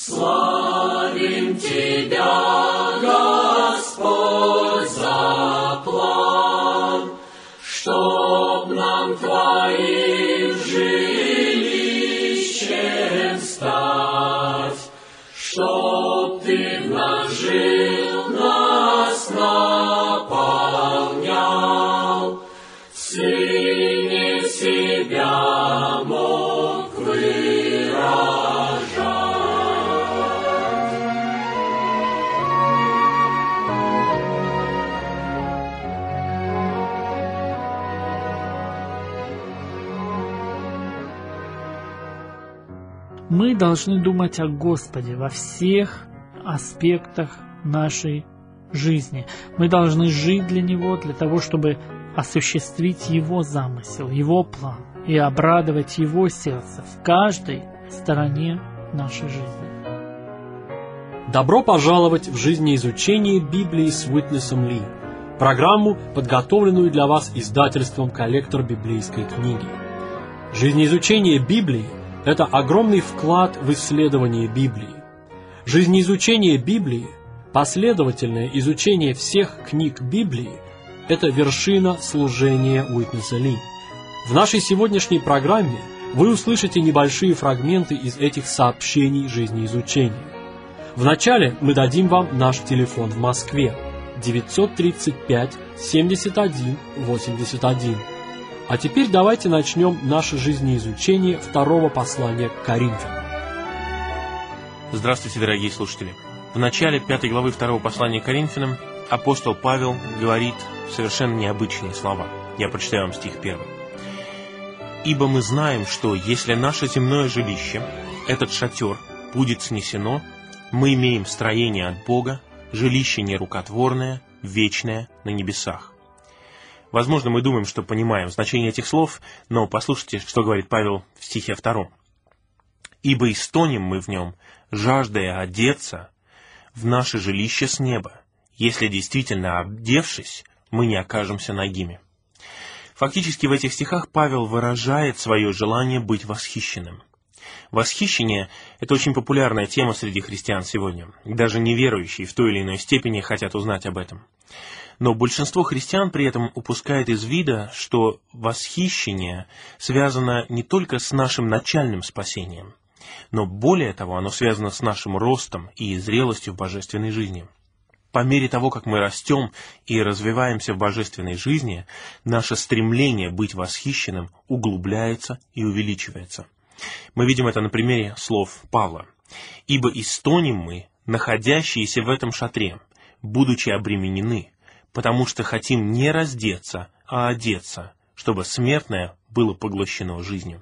Славим Тебя, Господь, за план, чтоб нам Твоим жилищем стать, чтоб Ты в нас жил, нас наполнял, в Сыне себя мог выражать. Мы должны думать о Господе во всех аспектах нашей жизни. Мы должны жить для Него, для того, чтобы осуществить Его замысел, Его план и обрадовать Его сердце в каждой стороне нашей жизни. Добро пожаловать в жизнеизучение Библии с Уитнесом Ли, программу, подготовленную для вас издательством «Коллектор библейской книги». Жизнеизучение Библии – это огромный вклад в исследование Библии. Жизнеизучение Библии, последовательное изучение всех книг Библии – это вершина служения Уитнеса Ли. В нашей сегодняшней программе вы услышите небольшие фрагменты из этих сообщений жизнеизучения. Вначале мы дадим вам наш телефон в Москве 935 71 81. А теперь давайте начнем наше жизнеизучение второго послания к Коринфянам. Здравствуйте, дорогие слушатели. В начале 5 главы 2 послания к Коринфянам апостол Павел говорит совершенно необычные слова. Я прочитаю вам стих 1. «Ибо мы знаем, что если наше земное жилище, этот шатер, будет снесено, мы имеем строение от Бога, жилище нерукотворное, вечное на небесах». Возможно, мы думаем, что понимаем значение этих слов, но послушайте, что говорит Павел в стихе 2. «Ибо истонем мы в нем, жаждая одеться в наше жилище с неба, если действительно одевшись, мы не окажемся нагими». Фактически в этих стихах Павел выражает свое желание быть восхищенным. Восхищение – это очень популярная тема среди христиан сегодня. Даже неверующие в той или иной степени хотят узнать об этом. Но большинство христиан при этом упускает из вида, что восхищение связано не только с нашим начальным спасением, но более того, оно связано с нашим ростом и зрелостью в божественной жизни. По мере того, как мы растем и развиваемся в божественной жизни, наше стремление быть восхищенным углубляется и увеличивается. Мы видим это на примере слов Павла. «Ибо истонем мы, находящиеся в этом шатре, будучи обременены, потому что хотим не раздеться, а одеться, чтобы смертное было поглощено жизнью».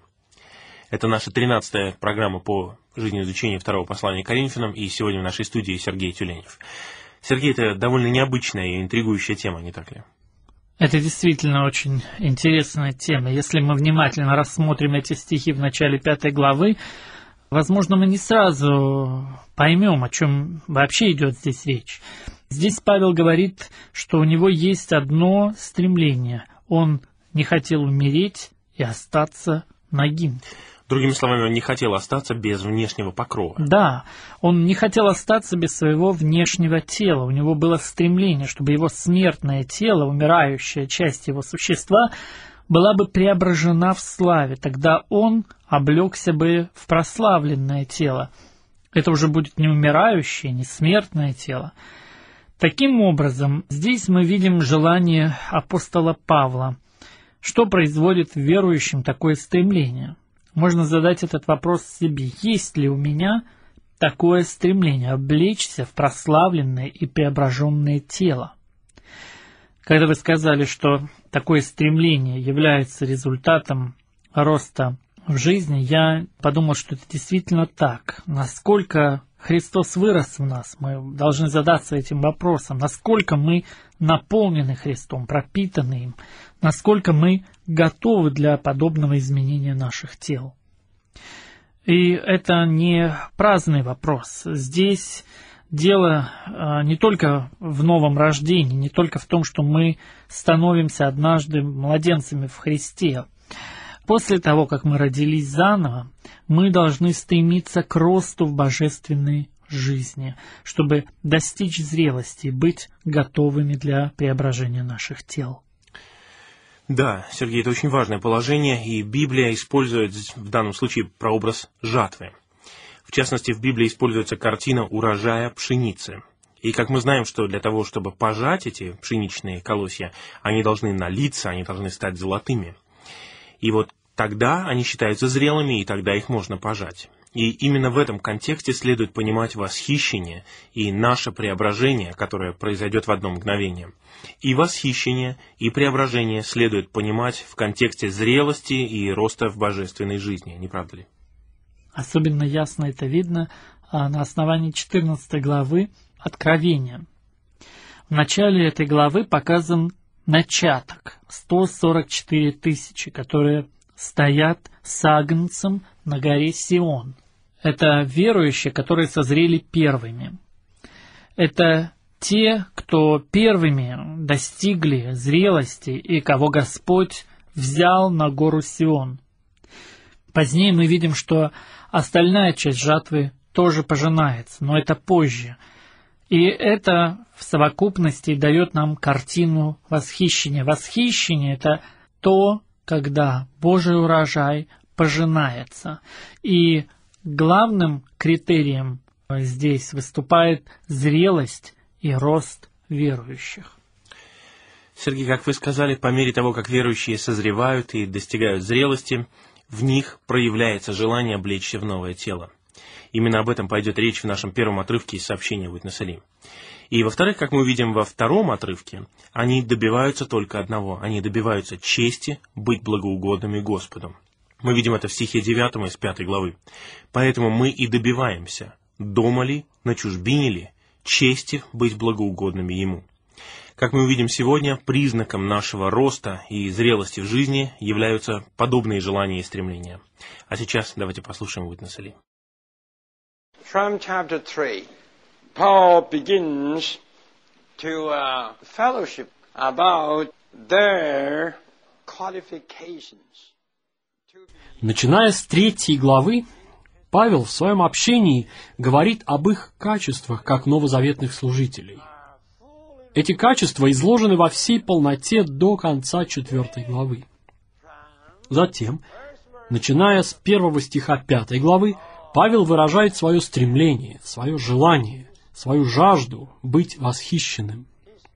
Это наша 13-я программа по жизнеизучению второго послания к Коринфянам, и сегодня в нашей студии Сергей Тюленев. Сергей, это довольно необычная и интригующая тема, не так ли? Это действительно очень интересная тема. Если мы внимательно рассмотрим эти стихи в начале 5 главы, возможно, мы не сразу поймем, о чем вообще идет здесь речь. Здесь Павел говорит, что у него есть одно стремление. Он не хотел умереть и остаться нагим. Другими словами, он не хотел остаться без внешнего покрова. Да, он не хотел остаться без своего внешнего тела. У него было стремление, чтобы его смертное тело, умирающая часть его существа, была бы преображена в славе. Тогда он облегся бы в прославленное тело. Это уже будет не умирающее, не смертное тело. Таким образом, здесь мы видим желание апостола Павла. Что производит в верующем такое стремление? Можно задать этот вопрос себе. Есть ли у меня такое стремление облечься в прославленное и преображенное тело? Когда вы сказали, что такое стремление является результатом роста в жизни, я подумал, что это действительно так. Насколько Христос вырос в нас, мы должны задаться этим вопросом. Насколько мы наполнены Христом, пропитаны им, насколько мы готовы для подобного изменения наших тел. И это не праздный вопрос. Здесь дело не только в новом рождении, не только в том, что мы становимся однажды младенцами в Христе. После того, как мы родились заново, мы должны стремиться к росту в божественной жизни, чтобы достичь зрелости и быть готовыми для преображения наших тел. Да, Сергей, это очень важное положение, и Библия использует в данном случае прообраз жатвы. В частности, в Библии используется картина урожая пшеницы. И как мы знаем, что для того, чтобы пожать эти пшеничные колосья, они должны налиться, они должны стать золотыми. И вот тогда они считаются зрелыми, и тогда их можно пожать. И именно в этом контексте следует понимать восхищение и наше преображение, которое произойдет в одно мгновение. И восхищение, и преображение следует понимать в контексте зрелости и роста в божественной жизни, не правда ли? Особенно ясно это видно на основании 14 главы Откровения. В начале этой главы показан начаток, 144 тысячи, которые стоят с агнцем на горе Сион. Это верующие, которые созрели первыми. Это те, кто первыми достигли зрелости и кого Господь взял на гору Сион. Позднее мы видим, что остальная часть жатвы тоже пожинается, но это позже. И это в совокупности дает нам картину восхищения. Восхищение – это то, когда Божий урожай пожинается. И главным критерием здесь выступает зрелость и рост верующих. Сергей, как вы сказали, по мере того, как верующие созревают и достигают зрелости, в них проявляется желание облечься в новое тело. Именно об этом пойдет речь в нашем первом отрывке из сообщения Witness Lee. И, во-вторых, как мы увидим во втором отрывке, они добиваются только одного. Они добиваются чести быть благоугодными Господу. Мы видим это в стихе 9 из 5 главы. «Поэтому мы и добиваемся, дома ли, на чужбине ли, чести быть благоугодными Ему». Как мы увидим сегодня, признаком нашего роста и зрелости в жизни являются подобные желания и стремления. А сейчас давайте послушаем Witness Lee. From chapter 3, Paul begins to fellowship about their qualifications. Начиная с 3 главы, Павел в своем общении говорит об их качествах как новозаветных служителей. Эти качества изложены во всей полноте до конца 4 главы. Затем, начиная с 1 стиха 5 главы, Павел выражает свое стремление, свое желание, свою жажду быть восхищенным.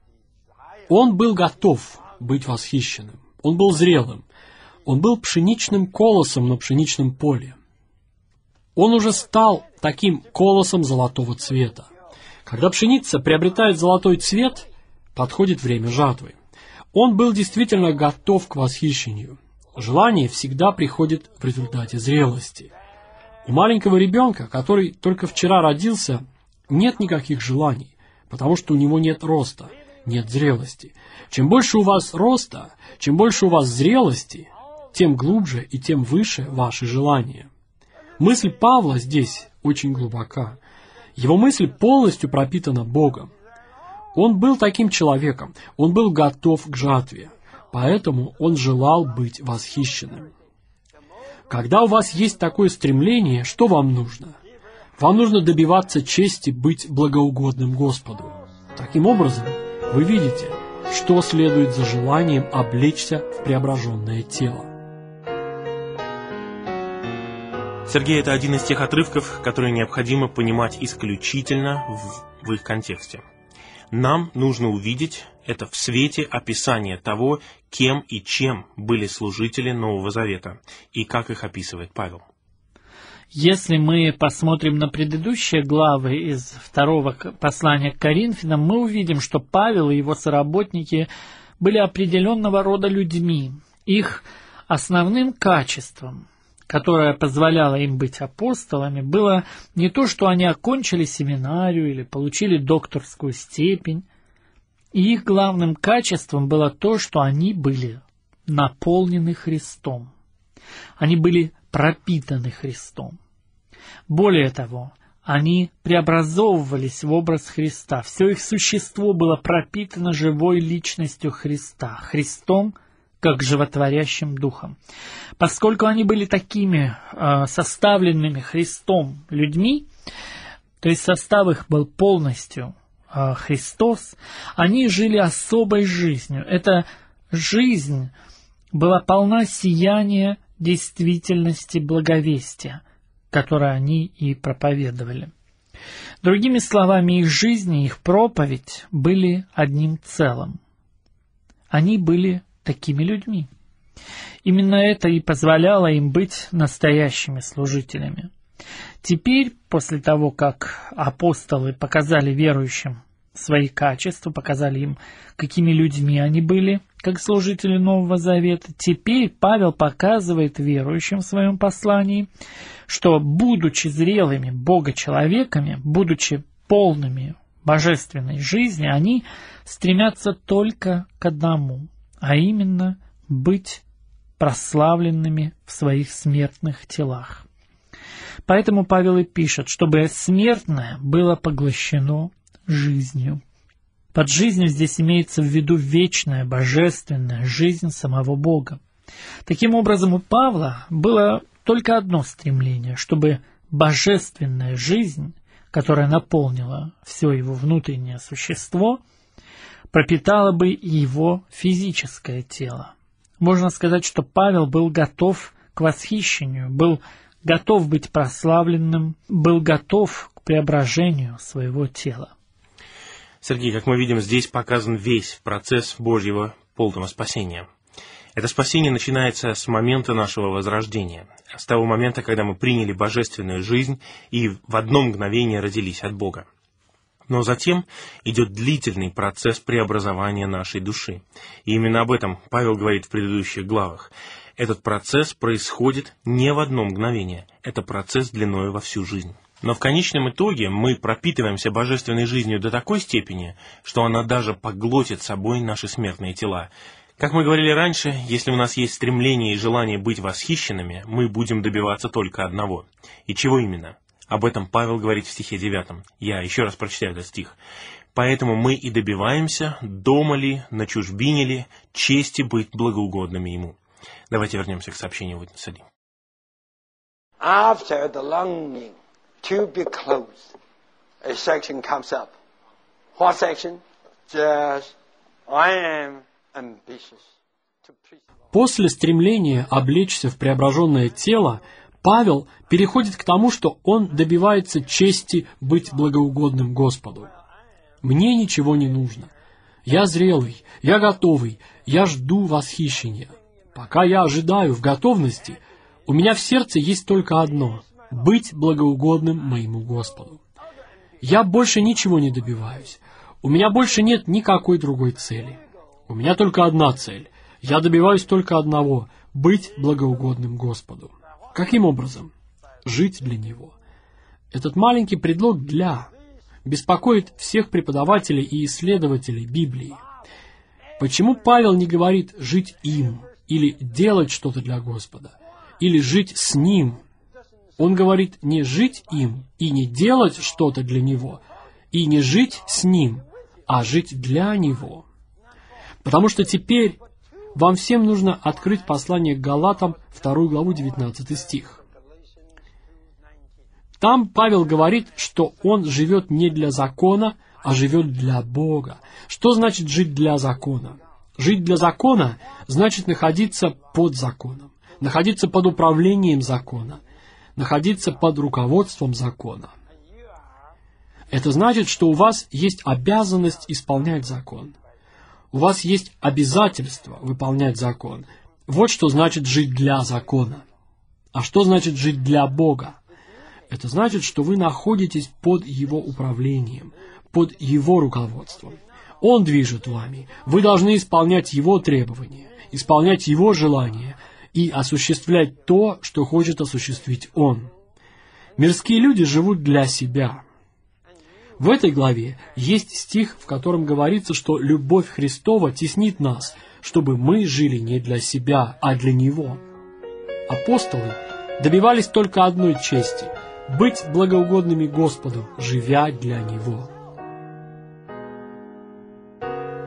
Он был готов быть восхищенным, он был зрелым, он был пшеничным колосом на пшеничном поле. Он уже стал таким колосом золотого цвета. Когда пшеница приобретает золотой цвет, подходит время жатвы. Он был действительно готов к восхищению. Желание всегда приходит в результате зрелости. У маленького ребенка, который только вчера родился, нет никаких желаний, потому что у него нет роста, нет зрелости. Чем больше у вас роста, чем больше у вас зрелости, тем глубже и тем выше ваши желания. Мысль Павла здесь очень глубока. Его мысль полностью пропитана Богом. Он был таким человеком, он был готов к жатве, поэтому он желал быть восхищенным. Когда у вас есть такое стремление, что вам нужно? Вам нужно добиваться чести быть благоугодным Господу. Таким образом, вы видите, что следует за желанием облечься в преображенное тело. Сергей, это один из тех отрывков, которые необходимо понимать исключительно в их контексте. Нам нужно увидеть это в свете описания того, кем и чем были служители Нового Завета, и как их описывает Павел. Если мы посмотрим на предыдущие главы из второго послания к Коринфянам, мы увидим, что Павел и его соработники были определенного рода людьми. Их основным качеством, которое позволяло им быть апостолами, было не то, что они окончили семинарию или получили докторскую степень. И их главным качеством было то, что они были наполнены Христом. Они были пропитаны Христом. Более того, они преобразовывались в образ Христа. Все их существо было пропитано живой личностью Христа, Христом, как животворящим духом. Поскольку они были такими составленными Христом людьми, то есть состав их был полностью Христос, они жили особой жизнью. Эта жизнь была полна сияния действительности благовестия, которое они и проповедовали. Другими словами, их жизнь и их проповедь были одним целым. Они были такими людьми. Именно это и позволяло им быть настоящими служителями. Теперь, после того, как апостолы показали верующим свои качества, показали им, какими людьми они были, как служители Нового Завета, теперь Павел показывает верующим в своем послании, что, будучи зрелыми богочеловеками, будучи полными божественной жизни, они стремятся только к одному, а именно быть прославленными в своих смертных телах. Поэтому Павел и пишет, чтобы смертное было поглощено жизнью. Под жизнью здесь имеется в виду вечная, божественная жизнь самого Бога. Таким образом, у Павла было только одно стремление, чтобы божественная жизнь, которая наполнила все его внутреннее существо, пропитала бы его физическое тело. Можно сказать, что Павел был готов к восхищению, был готов быть прославленным, был готов к преображению своего тела. Сергей, как мы видим, здесь показан весь процесс Божьего полного спасения. Это спасение начинается с момента нашего возрождения, с того момента, когда мы приняли божественную жизнь и в одно мгновение родились от Бога. Но затем идет длительный процесс преобразования нашей души. И именно об этом Павел говорит в предыдущих главах. Этот процесс происходит не в одно мгновение, это процесс длиной во всю жизнь. Но в конечном итоге мы пропитываемся божественной жизнью до такой степени, что она даже поглотит собой наши смертные тела. Как мы говорили раньше, если у нас есть стремление и желание быть восхищенными, мы будем добиваться только одного. И чего именно? Об этом Павел говорит в стихе 9. Я еще раз прочитаю этот стих. «Поэтому мы и добиваемся, дома ли, на чужбине ли, чести быть благоугодными Ему». Давайте вернемся к сообщению Witness Lee. After the longing to be close, a section comes up. What section? Just, I am ambitious to preach. После стремления облечься в преображенное тело, Павел переходит к тому, что он добивается чести быть благоугодным Господу. «Мне ничего не нужно. Я зрелый, я готовый, я жду восхищения. Пока я ожидаю в готовности, у меня в сердце есть только одно — быть благоугодным моему Господу. Я больше ничего не добиваюсь. У меня больше нет никакой другой цели. У меня только одна цель. Я добиваюсь только одного — быть благоугодным Господу». Каким образом? Жить для Него. Этот маленький предлог «для» беспокоит всех преподавателей и исследователей Библии. Почему Павел не говорит «жить им» или «делать что-то для Господа» или «жить с Ним»? Он говорит не «жить им» и не «делать что-то для Него» и не «жить с Ним», а «жить для Него». Потому что теперь вам всем нужно открыть послание к Галатам, 2 главу, 19 стих. Там Павел говорит, что он живет не для закона, а живет для Бога. Что значит жить для закона? Жить для закона значит находиться под законом, находиться под управлением закона, находиться под руководством закона. Это значит, что у вас есть обязанность исполнять закон. У вас есть обязательство выполнять закон. Вот что значит жить для закона. А что значит жить для Бога? Это значит, что вы находитесь под Его управлением, под Его руководством. Он движет вами. Вы должны исполнять Его требования, исполнять Его желания и осуществлять то, что хочет осуществить Он. Мирские люди живут для себя. В этой главе есть стих, в котором говорится, что любовь Христова теснит нас, чтобы мы жили не для себя, а для Него. Апостолы добивались только одной чести – быть благоугодными Господу, живя для Него.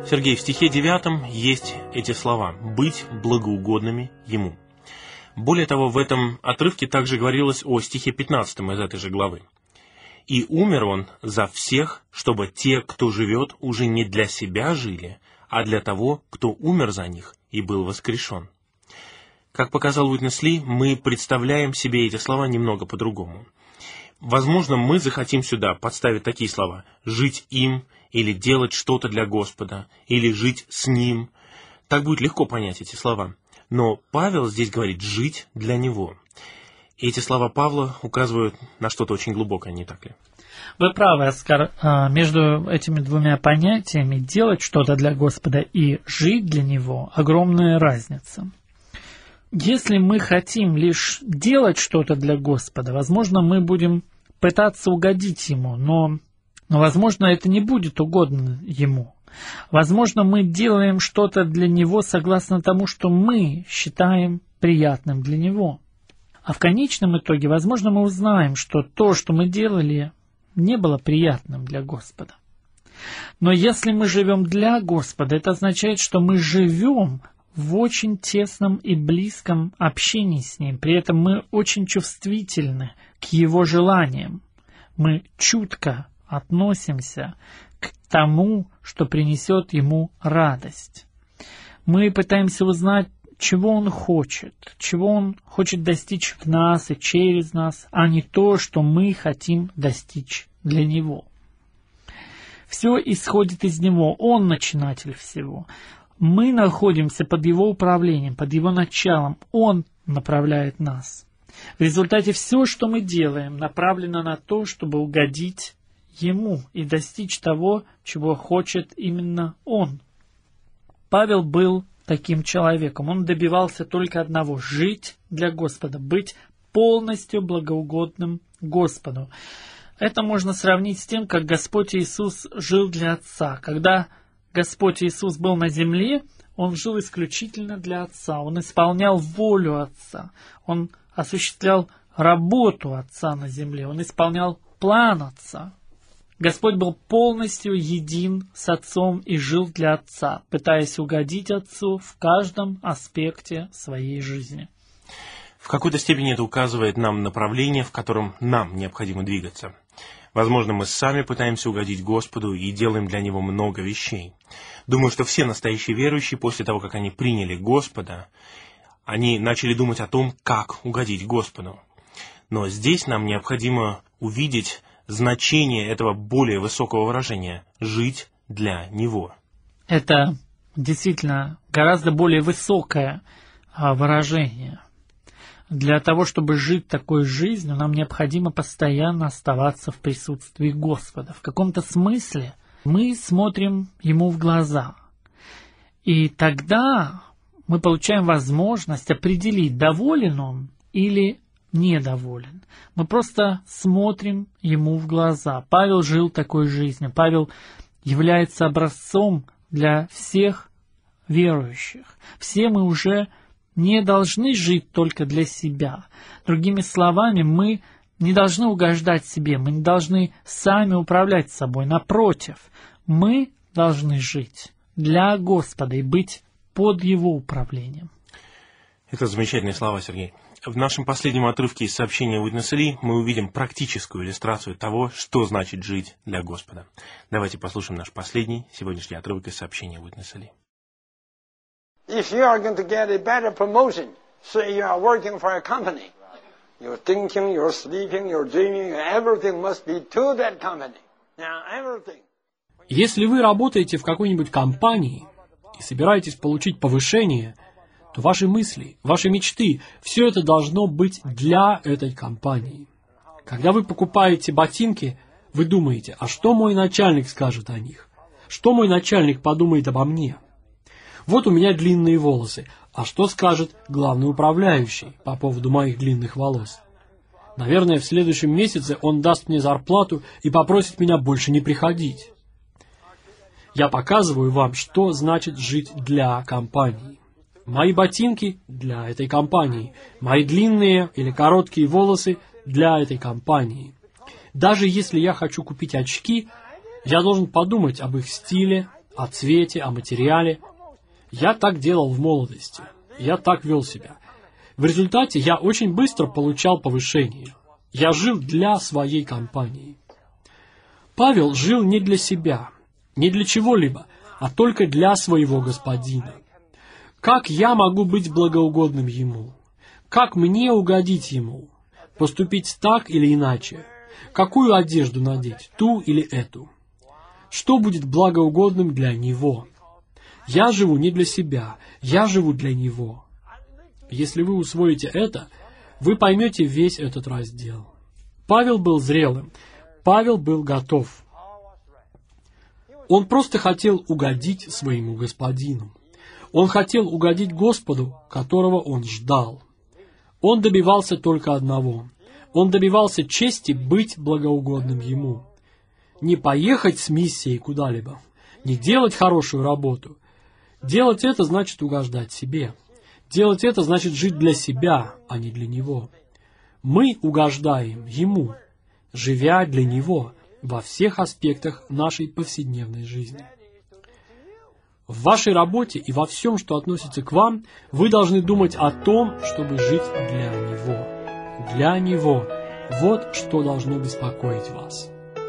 Сергей, в стихе 9 есть эти слова «быть благоугодными Ему». Более того, в этом отрывке также говорилось о стихе 15 из этой же главы. «И умер Он за всех, чтобы те, кто живет, уже не для себя жили, а для того, кто умер за них и был воскрешен». Как показал Уитнес Ли, мы представляем себе эти слова немного по-другому. Возможно, мы захотим сюда подставить такие слова «жить им» или «делать что-то для Господа», или «жить с Ним». Так будет легко понять эти слова. Но Павел здесь говорит «жить для Него». И эти слова Павла указывают на что-то очень глубокое, не так ли? Вы правы, Оскар. Между этими двумя понятиями «делать что-то для Господа» и «жить для Него» огромная разница. Если мы хотим лишь делать что-то для Господа, возможно, мы будем пытаться угодить Ему, но возможно, это не будет угодно Ему. Возможно, мы делаем что-то для Него согласно тому, что мы считаем приятным для Него. А в конечном итоге, возможно, мы узнаем, что то, что мы делали, не было приятным для Господа. Но если мы живем для Господа, это означает, что мы живем в очень тесном и близком общении с Ним. При этом мы очень чувствительны к Его желаниям. Мы чутко относимся к тому, что принесет Ему радость. Мы пытаемся узнать, чего Он хочет достичь в нас и через нас, а не то, что мы хотим достичь для Него. Все исходит из Него, Он начинатель всего. Мы находимся под Его управлением, под Его началом, Он направляет нас. В результате все, что мы делаем, направлено на то, чтобы угодить Ему и достичь того, чего хочет именно Он. Павел был таким человеком. Он добивался только одного – жить для Господа, быть полностью благоугодным Господу. Это можно сравнить с тем, как Господь Иисус жил для Отца. Когда Господь Иисус был на земле, Он жил исключительно для Отца. Он исполнял волю Отца. Он осуществлял работу Отца на земле. Он исполнял план Отца. Господь был полностью един с Отцом и жил для Отца, пытаясь угодить Отцу в каждом аспекте своей жизни. В какой-то степени это указывает нам направление, в котором нам необходимо двигаться. Возможно, мы сами пытаемся угодить Господу и делаем для Него много вещей. Думаю, что все настоящие верующие, после того, как они приняли Господа, они начали думать о том, как угодить Господу. Но здесь нам необходимо увидеть значение этого более высокого выражения – «жить для Него». Это действительно гораздо более высокое выражение. Для того, чтобы жить такой жизнью, нам необходимо постоянно оставаться в присутствии Господа. В каком-то смысле мы смотрим Ему в глаза. И тогда мы получаем возможность определить, доволен Он или недоволен. Мы просто смотрим Ему в глаза. Павел жил такой жизнью. Павел является образцом для всех верующих. Все мы уже не должны жить только для себя. Другими словами, мы не должны угождать себе, мы не должны сами управлять собой. Напротив, мы должны жить для Господа и быть под Его управлением. Это замечательные слова, Сергей. В нашем последнем отрывке из сообщения Уитнеса Ли мы увидим практическую иллюстрацию того, что значит жить для Господа. Давайте послушаем наш последний сегодняшний отрывок из сообщения Уитнеса Ли. If you are going to get a better promotion, say you are working for a company, your thinking, your sleeping, your dreaming, everything must be to that company. Now, everything. Если вы работаете в какой-нибудь компании и собираетесь получить повышение, то ваши мысли, ваши мечты, все это должно быть для этой компании. Когда вы покупаете ботинки, вы думаете, а что мой начальник скажет о них? Что мой начальник подумает обо мне? Вот у меня длинные волосы, а что скажет главный управляющий по поводу моих длинных волос? Наверное, в следующем месяце он даст мне зарплату и попросит меня больше не приходить. Я показываю вам, что значит жить для компании. Мои ботинки для этой компании, мои длинные или короткие волосы для этой компании. Даже если я хочу купить очки, я должен подумать об их стиле, о цвете, о материале. Я так делал в молодости. Я так вел себя. В результате я очень быстро получал повышение. Я жил для своей компании. Павел жил не для себя, не для чего-либо, а только для своего господина. Как я могу быть благоугодным ему? Как мне угодить ему? Поступить так или иначе? Какую одежду надеть, ту или эту? Что будет благоугодным для него? Я живу не для себя, я живу для него. Если вы усвоите это, вы поймете весь этот раздел. Павел был зрелым, Павел был готов. Он просто хотел угодить своему господину. Он хотел угодить Господу, которого он ждал. Он добивался только одного. Он добивался чести быть благоугодным ему. Не поехать с миссией куда-либо, не делать хорошую работу. Делать это значит угождать себе. Делать это значит жить для себя, а не для него. Мы угождаем ему, живя для него во всех аспектах нашей повседневной жизни. В вашей работе и во всем, что относится к вам, вы должны думать о том, чтобы жить для него. Для него. Вот что должно беспокоить вас.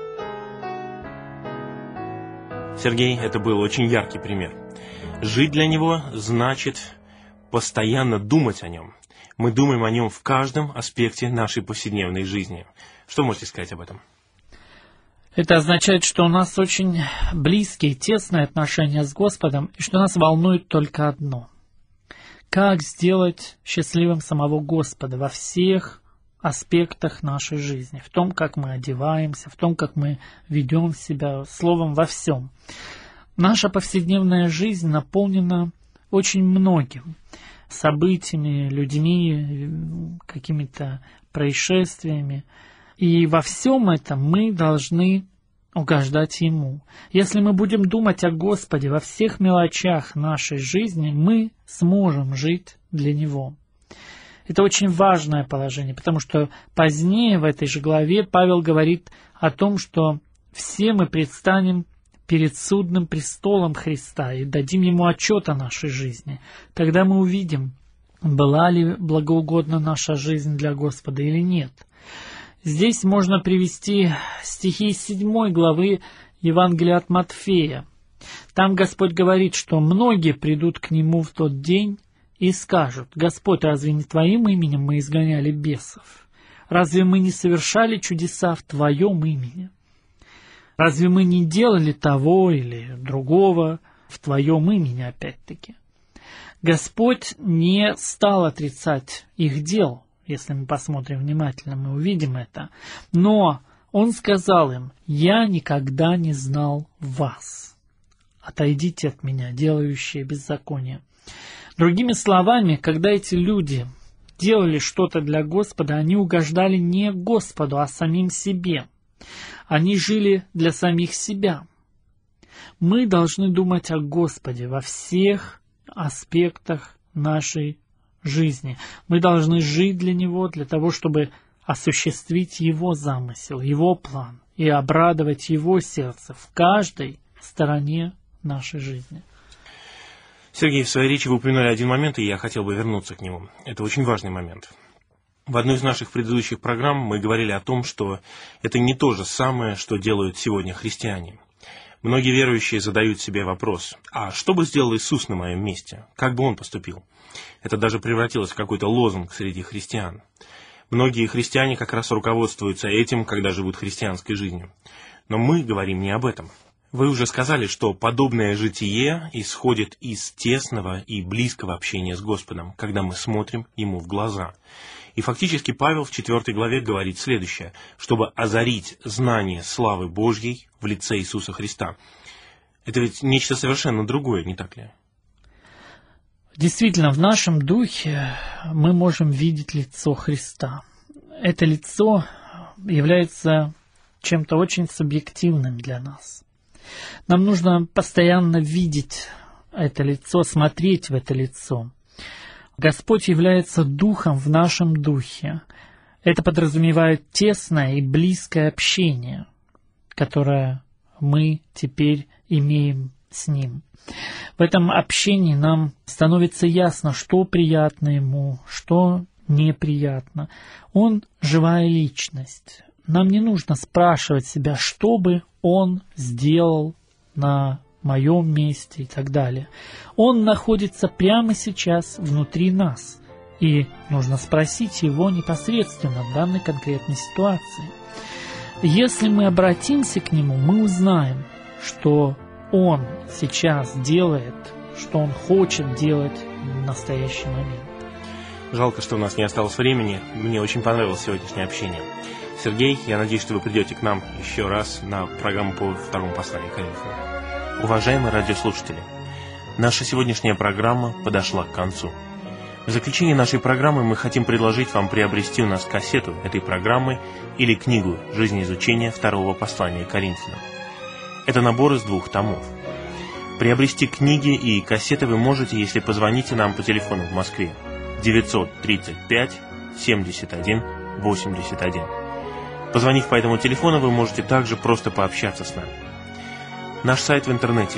Сергей, это был очень яркий пример. Жить для него значит постоянно думать о нем. Мы думаем о нем в каждом аспекте нашей повседневной жизни. Что можете сказать об этом? Это означает, что у нас очень близкие, тесные отношения с Господом, и что нас волнует только одно. Как сделать счастливым самого Господа во всех аспектах нашей жизни, в том, как мы одеваемся, в том, как мы ведем себя, словом, во всем. Наша повседневная жизнь наполнена очень многим событиями, людьми, какими-то происшествиями. И во всем этом мы должны угождать Ему. Если мы будем думать о Господе во всех мелочах нашей жизни, мы сможем жить для Него. Это очень важное положение, потому что позднее в этой же главе Павел говорит о том, что все мы предстанем перед судным престолом Христа и дадим Ему отчет о нашей жизни. Тогда мы увидим, была ли благоугодна наша жизнь для Господа или нет. Здесь можно привести стихи 7 главы Евангелия от Матфея. Там Господь говорит, что многие придут к Нему в тот день и скажут: «Господь, разве не Твоим именем мы изгоняли бесов? Разве мы не совершали чудеса в Твоем имени? Разве мы не делали того или другого в Твоем имени?» Опять-таки, Господь не стал отрицать их дел. Если мы посмотрим внимательно, мы увидим это. Но Он сказал им: «Я никогда не знал вас. Отойдите от меня, делающие беззаконие». Другими словами, когда эти люди делали что-то для Господа, они угождали не Господу, а самим себе. Они жили для самих себя. Мы должны думать о Господе во всех аспектах нашей жизни. Мы должны жить для Него, для того, чтобы осуществить Его замысел, Его план и обрадовать Его сердце в каждой стороне нашей жизни. Сергей, в своей речи вы упомянули один момент, и я хотел бы вернуться к нему. Это очень важный момент. В одной из наших предыдущих программ мы говорили о том, что это не то же самое, что делают сегодня христиане. Многие верующие задают себе вопрос: а что бы сделал Иисус на моем месте? Как бы Он поступил? Это даже превратилось в какой-то лозунг среди христиан. Многие христиане как раз руководствуются этим, когда живут христианской жизнью. Но мы говорим не об этом. Вы уже сказали, что подобное житие исходит из тесного и близкого общения с Господом, когда мы смотрим Ему в глаза. И фактически Павел в 4 главе говорит следующее: чтобы озарить знание славы Божьей в лице Иисуса Христа. Это ведь нечто совершенно другое, не так ли? Действительно, в нашем духе мы можем видеть лицо Христа. Это лицо является чем-то очень субъективным для нас. Нам нужно постоянно видеть это лицо, смотреть в это лицо. Господь является Духом в нашем духе. Это подразумевает тесное и близкое общение, которое мы теперь имеем с Ним. В этом общении нам становится ясно, что приятно Ему, что неприятно. Он живая личность. Нам не нужно спрашивать себя, что бы Он сделал на моем месте и так далее. Он находится прямо сейчас внутри нас, и нужно спросить Его непосредственно в данной конкретной ситуации. Если мы обратимся к Нему, мы узнаем, что Он сейчас делает, что Он хочет делать в настоящий момент. Жалко, что у нас не осталось времени. Мне очень понравилось сегодняшнее общение. Сергей, я надеюсь, что вы придете к нам еще раз на программу по второму посланию Коринфянам. Уважаемые радиослушатели, наша сегодняшняя программа подошла к концу. В заключение нашей программы мы хотим предложить вам приобрести у нас кассету этой программы или книгу «Жизнеизучение второго послания Коринфянам». Это набор из 2 томов. Приобрести книги и кассеты вы можете, если позвоните нам по телефону в Москве 935 71 81. Позвонив по этому телефону, вы можете также просто пообщаться с нами. Наш сайт в интернете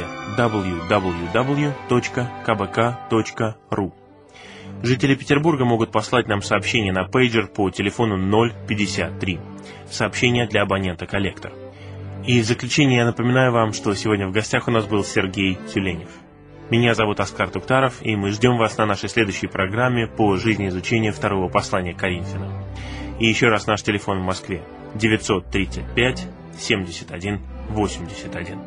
www.kbk.ru. Жители Петербурга могут послать нам сообщение на пейджер по телефону 053. Сообщение для абонента «Коллектор». И в заключение я напоминаю вам, что сегодня в гостях у нас был Сергей Тюленев. Меня зовут Оскар Туктаров, и мы ждем вас на нашей следующей программе по жизнеизучению второго послания Коринфянам. И еще раз наш телефон в Москве 935 71 81.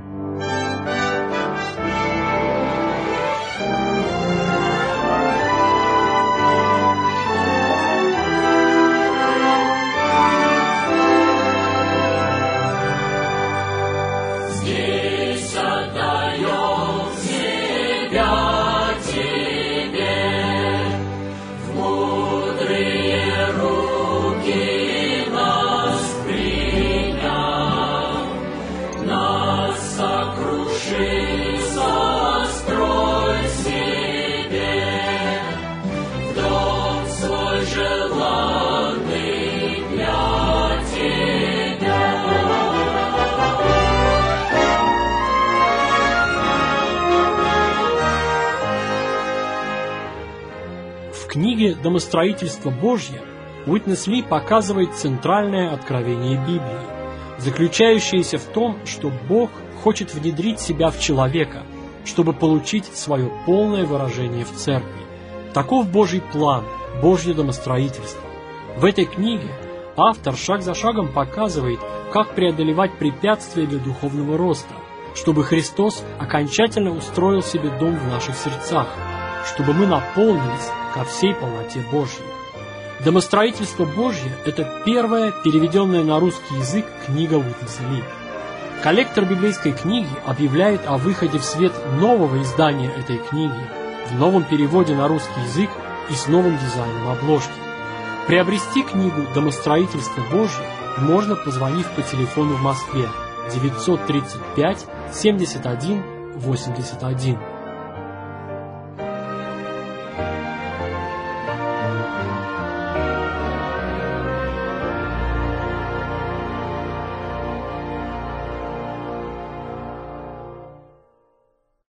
В книге «Домостроительство Божье» Уитнес Ли показывает центральное откровение Библии, заключающееся в том, что Бог хочет внедрить себя в человека, чтобы получить свое полное выражение в церкви. Таков Божий план, Божье домостроительство. В этой книге автор шаг за шагом показывает, как преодолевать препятствия для духовного роста, чтобы Христос окончательно устроил себе дом в наших сердцах, чтобы мы наполнились ко всей полноте Божьей. «Домостроительство Божье» — это первая переведенная на русский язык книга Уитнеса Ли. Коллектор библейской книги объявляет о выходе в свет нового издания этой книги в новом переводе на русский язык и с новым дизайном обложки. Приобрести книгу «Домостроительство Божье» можно, позвонив по телефону в Москве 935 71 81.